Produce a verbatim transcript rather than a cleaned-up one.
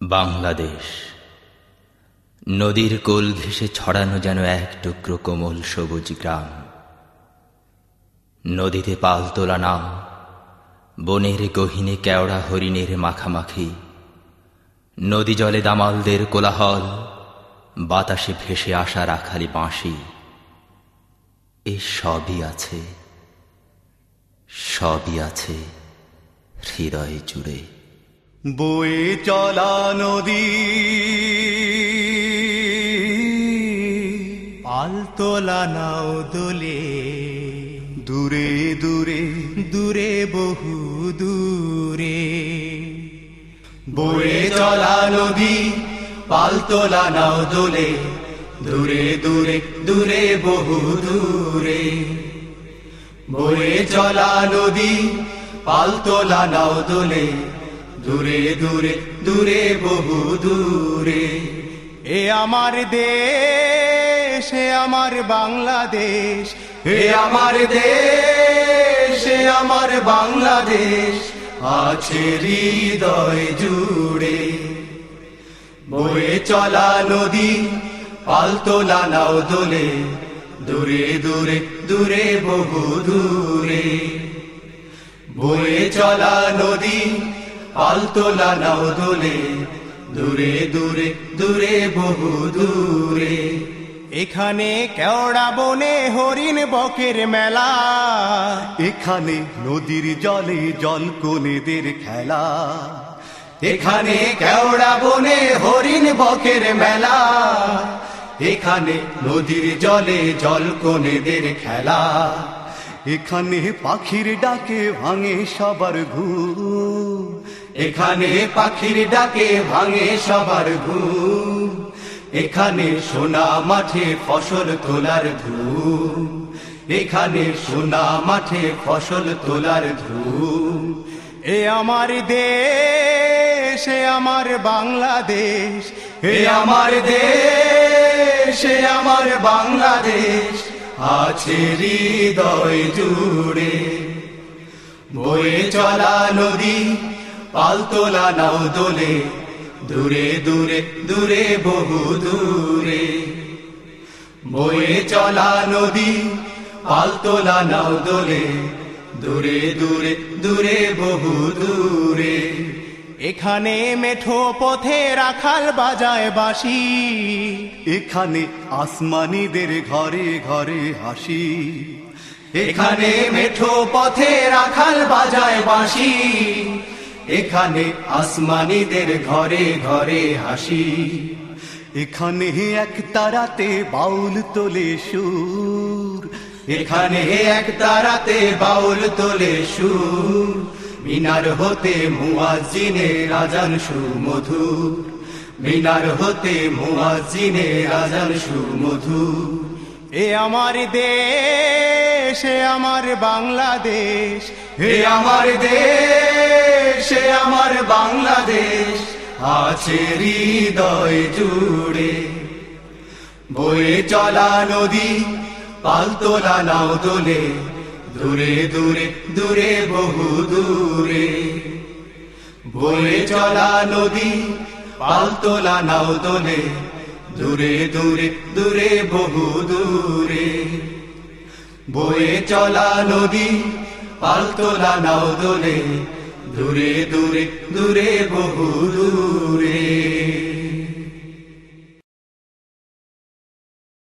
বাংলাদেশ নদীর কোল ঘেঁষে ছড়ানো যেন এক টুকরো কোমল সবুজ গ্রাম। নদীতে পাল তোলা নাও, বনের গহীনে কেওড়া হরিণের মাখামাখি, নদী জলে দামালদের কোলাহল, বাতাসে ভেসে আসা রাখালি বাঁশি। এ সবই আছে, সবই আছে হৃদয় জুড়ে। বয়ে চলা নদী, পাল তোলা নাও দোলে, দূরে দূরে দূরে বহু দূরে। বয়ে চলা নদী, পাল তোলা নাও দোলে, দূরে দূরে দূরে বহু দূরে। বয়ে চলা নদী, পাল তোলা নাও দোলে, দূরে দূরে দূরে বহু দূরে। এ আমার দেশ, এ আমার বাংলাদেশ, হে আমার দেশ, হে আমার বাংলাদেশ, আছে হৃদয় জুড়ে। বয়ে চলা নদী, পাল তোলা নাও দোলে, দূরে দূরে দূরে বহু দূরে। বয়ে চলা নদী, পাল তোলা নাও দোলে, দূরে দূরে দূরে বহু দূরে। এখানে কেওড়া বনে হরিণ বকের মেলা, এখানে নদীর জলে জলকনেদের খেলা। এখানে কেওড়া বনে হরিণ বকের মেলা, এখানে নদীর জলে জলকনেদের খেলা। এখানে পাখির ডাকে ভাঙে সবার ঘুম, এখানে পাখির ডাকে ভাঙে সবার ঘুম। এখানে সোনা মাঠে ফসল তোলার ধুম, এখানে সোনা মাঠে ফসল তোলার ধুম। এ আমার দেশ, এ আমার বাংলাদেশ, হে আমার দেশ, হে আমার বাংলাদেশ, আছে হৃদয় জুড়ে। বয়ে চলা নদী, পাল তোলা নাও দোলে, দূরে দূরে দূরে বহু দূরে। বয়ে চলা নদী, পাল তোলা নাও দোলে, দূরে দূরে দূরে বহু দূরে। এখানে মেঠো পথে রাখাল বাজায় বাঁশি, এখানে আসমানীদের ঘরে ঘরে হাসি। এখানে মেঠো পথে রাখাল বাজায় বাঁশি, এখানে আসমানীদের ঘরে ঘরে হাসি। এখানে এক তারাতে বাউল তোলে সুর, এখানে এক তারাতে বাউল তোলে সুর। মিনার হতে মুয়াজ্জিনের আযান সুমধুর, মিনার হতে মুয়াজ্জিনের আযান সুমধুর। এ আমার দেশ, এ আমার বাংলাদেশ, হে আমার দেশ, হে আমার বাংলাদেশ, আছে হৃদয় জুড়ে। বয়ে চলা নদী, পাল তোলা নাও দোলে, দূরে দূরে দূরে বহু দূরে। বয়ে চলা নদী, পাল তোলা নাও দোলে, দূরে দূরে দূরে বহু দূরে। বয়ে চলা নদী, পাল তোলা নাও দোলে, দূরে দূরে দূরে বহু দূরে।